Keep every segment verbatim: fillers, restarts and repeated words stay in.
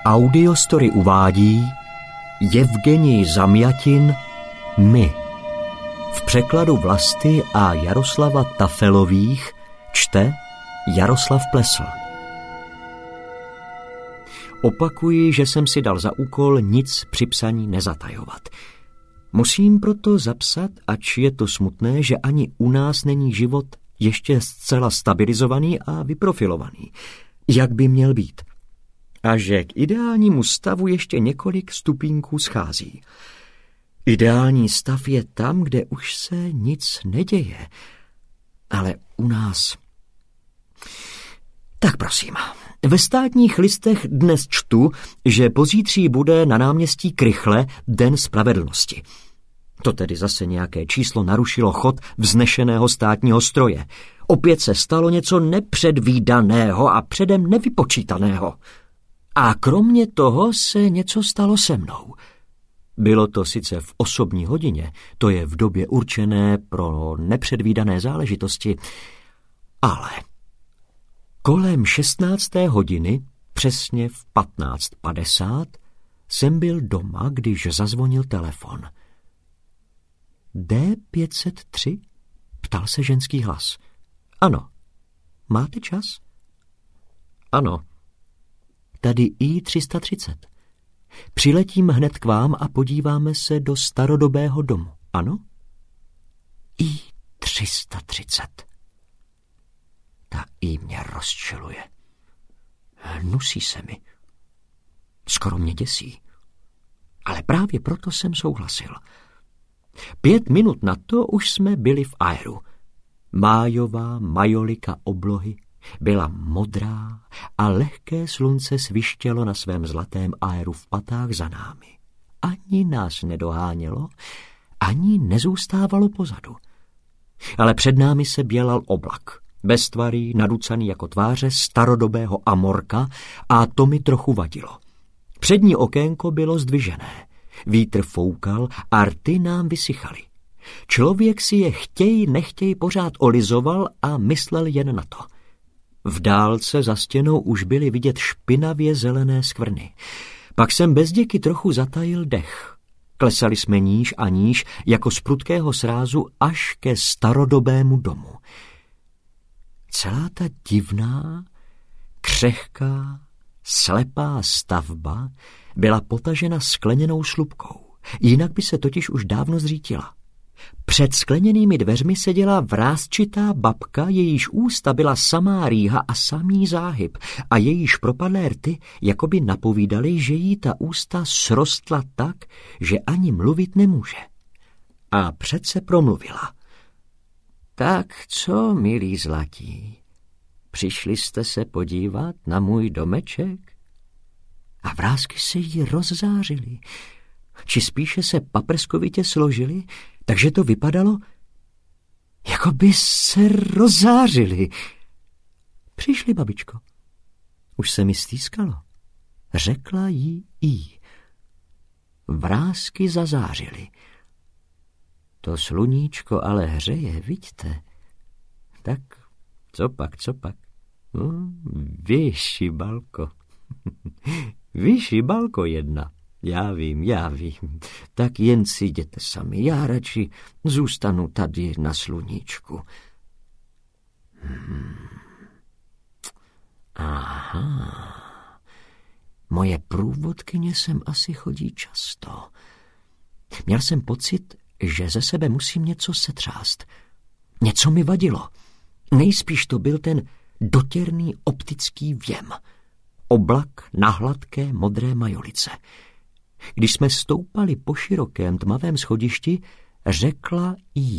Audiostory uvádí Jevgenij Zamjatin My. V překladu Vlasty a Jaroslava Tafelových čte Jaroslav Plesl. Opakuji, že jsem si dal za úkol nic při psaní nezatajovat. Musím proto zapsat, ač je to smutné, že ani u nás není život ještě zcela stabilizovaný a vyprofilovaný, jak by měl být. A že k ideálnímu stavu ještě několik stupínků schází. Ideální stav je tam, kde už se nic neděje. Ale u nás... Tak prosím, ve Státních listech dnes čtu, že pozítří bude na náměstí Krychle Den spravedlnosti. To tedy zase nějaké číslo narušilo chod vznešeného státního stroje. Opět se stalo něco nepředvídaného a předem nevypočítaného. A kromě toho se něco stalo se mnou. Bylo to sice v osobní hodině, to je v době určené pro nepředvídané záležitosti, ale kolem šestnácté hodiny, přesně v patnáct padesát, jsem byl doma, když zazvonil telefon. D pět set tři? Ptal se ženský hlas. Ano. Máte čas? Ano. Tady I tři sta třicet. Přiletím hned k vám a podíváme se do starodobého domu. Ano? I tři sta třicet. Ta I mě rozčiluje. Hnusí se mi. Skoro mě děsí. Ale právě proto jsem souhlasil. Pět minut na to už jsme byli v aeru. Májová majolika oblohy byla modrá a lehké slunce svištělo na svém zlatém aeru v patách za námi. Ani nás nedohánělo, ani nezůstávalo pozadu. Ale před námi se bělal oblak, beztvarý, naducaný jako tváře starodobého Amorka, a to mi trochu vadilo. Přední okénko bylo zdvižené. Vítr foukal a rty nám vysychaly. Člověk si je chtěj nechtěj pořád olizoval a myslel jen na to. V dálce za stěnou už byly vidět špinavě zelené skvrny. Pak jsem bezděky trochu zatajil dech. Klesali jsme níž a níž, jako z prudkého srázu, až ke starodobému domu. Celá ta divná, křehká, slepá stavba byla potažena skleněnou slupkou, jinak by se totiž už dávno zřítila. Před skleněnými dveřmi seděla vrásčitá babka, jejíž ústa byla samá rýha a samý záhyb a jejíž propadlé rty jakoby napovídaly, že jí ta ústa srostla tak, že ani mluvit nemůže. A přece promluvila. Tak co, milí zlatí, přišli jste se podívat na můj domeček? A vrásky se jí rozzářily, či spíše se paprskovitě složily, takže to vypadalo, jako by se rozzářili. Přišli, babičko. Už se mi stýskalo. Řekla jí I. Vrásky zazářily. To sluníčko ale hřeje, vidíte. Tak, co pak, co pak? No, vyšibalko. Vyšibalko jedna. Já vím, já vím. Tak jen si jděte sami. Já radši zůstanu tady na sluníčku. Hmm. Aha. Moje průvodkyně sem asi chodí často. Měl jsem pocit, že ze sebe musím něco setřást. Něco mi vadilo. Nejspíš to byl ten dotěrný optický věm. Oblak na hladké modré majolice. Když jsme stoupali po širokém tmavém schodišti, řekla I.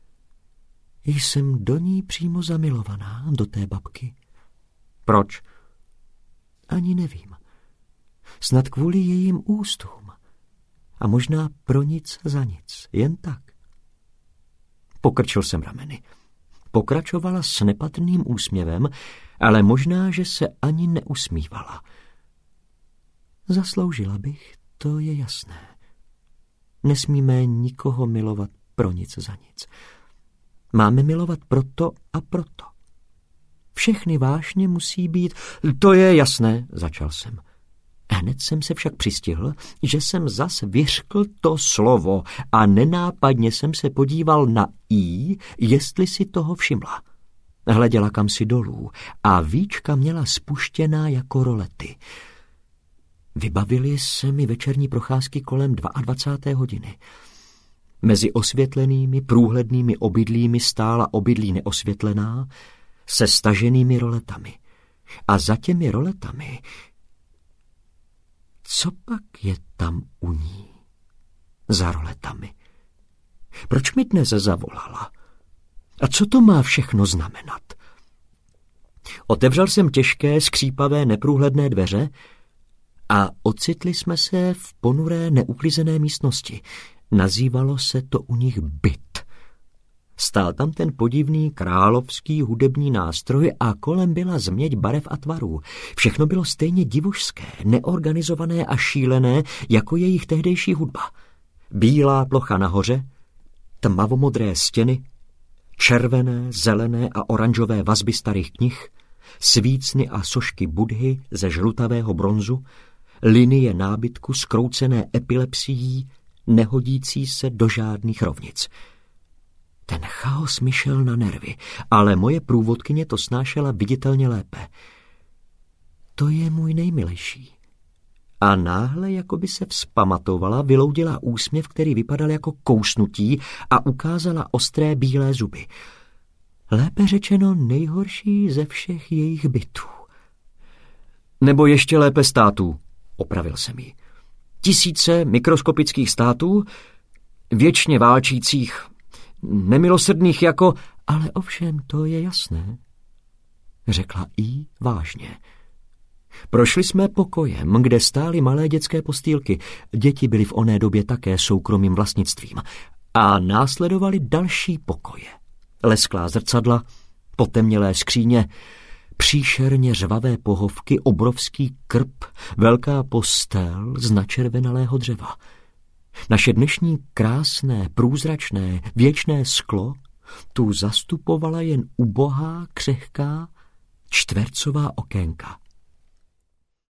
Jsem do ní přímo zamilovaná, do té babky. Proč? Ani nevím. Snad kvůli jejím ústům. A možná pro nic za nic, jen tak. Pokrčil jsem rameny. Pokračovala s nepatrným úsměvem, ale možná, že se ani neusmívala. Zasloužila bych, to je jasné. Nesmíme nikoho milovat pro nic za nic. Máme milovat proto a proto. Všechny vášně musí být... To je jasné, začal jsem. Hned jsem se však přistihl, že jsem zas vyřkl to slovo a nenápadně jsem se podíval na jí, jestli si toho všimla. Hleděla kamsi dolů a víčka měla spuštěná jako rolety. Vybavily se mi večerní procházky kolem dvacáté druhé hodiny. Mezi osvětlenými, průhlednými obydlími stála obydlí neosvětlená se staženými roletami. A za těmi roletami... Co pak je tam u ní? Za roletami. Proč mi dnes zavolala? A co to má všechno znamenat? Otevřel jsem těžké, skřípavé, neprůhledné dveře a ocitli jsme se v ponuré, neuklizené místnosti. Nazývalo se to u nich byt. Stál tam ten podivný královský hudební nástroj a kolem byla změť barev a tvarů. Všechno bylo stejně divošské, neorganizované a šílené, jako jejich tehdejší hudba. Bílá plocha nahoře, tmavomodré stěny, červené, zelené a oranžové vazby starých knih, svícny a sošky Budhy ze žlutavého bronzu, linie nábytku zkroucené epilepsií, nehodící se do žádných rovnic. Ten chaos mi šel na nervy, ale moje průvodkyně to snášela viditelně lépe. To je můj nejmilejší. A náhle, jako by se vzpamatovala, vyloudila úsměv, který vypadal jako kousnutí a ukázala ostré bílé zuby. Lépe řečeno nejhorší ze všech jejich bytů. Nebo ještě lépe států, opravil jsem ji. Tisíce mikroskopických států, věčně válčících, nemilosrdných jako... Ale ovšem, to je jasné, řekla jí vážně. Prošli jsme pokojem, kde stály malé dětské postýlky. Děti byly v oné době také soukromým vlastnictvím. A následovaly další pokoje. Lesklá zrcadla, potemnělé skříně, příšerně řvavé pohovky, obrovský krb, velká postel z načervenalého dřeva. Naše dnešní krásné, průzračné, věčné sklo tu zastupovala jen ubohá, křehká, čtvercová okénka.